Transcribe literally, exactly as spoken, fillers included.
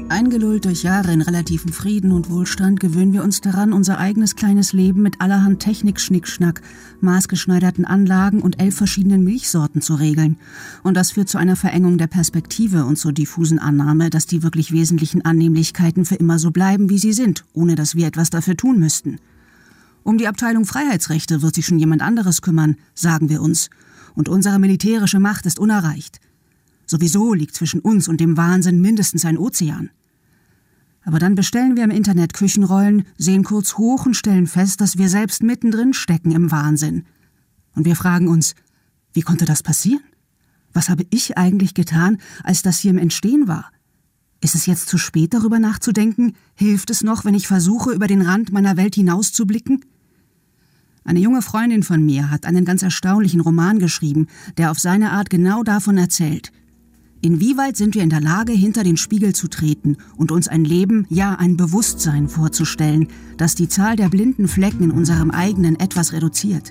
Eingelullt durch Jahre in relativem Frieden und Wohlstand gewöhnen wir uns daran, unser eigenes kleines Leben mit allerhand Technik-Schnickschnack, maßgeschneiderten Anlagen und elf verschiedenen Milchsorten zu regeln. Und das führt zu einer Verengung der Perspektive und zur diffusen Annahme, dass die wirklich wesentlichen Annehmlichkeiten für immer so bleiben, wie sie sind, ohne dass wir etwas dafür tun müssten. Um die Abteilung Freiheitsrechte wird sich schon jemand anderes kümmern, sagen wir uns. Und unsere militärische Macht ist unerreicht. Sowieso liegt zwischen uns und dem Wahnsinn mindestens ein Ozean. Aber dann bestellen wir im Internet Küchenrollen, sehen kurz hoch und stellen fest, dass wir selbst mittendrin stecken im Wahnsinn. Und wir fragen uns, wie konnte das passieren? Was habe ich eigentlich getan, als das hier im Entstehen war? Ist es jetzt zu spät, darüber nachzudenken? Hilft es noch, wenn ich versuche, über den Rand meiner Welt hinauszublicken? Eine junge Freundin von mir hat einen ganz erstaunlichen Roman geschrieben, der auf seine Art genau davon erzählt. Inwieweit sind wir in der Lage, hinter den Spiegel zu treten und uns ein Leben, ja ein Bewusstsein vorzustellen, das die Zahl der blinden Flecken in unserem eigenen etwas reduziert?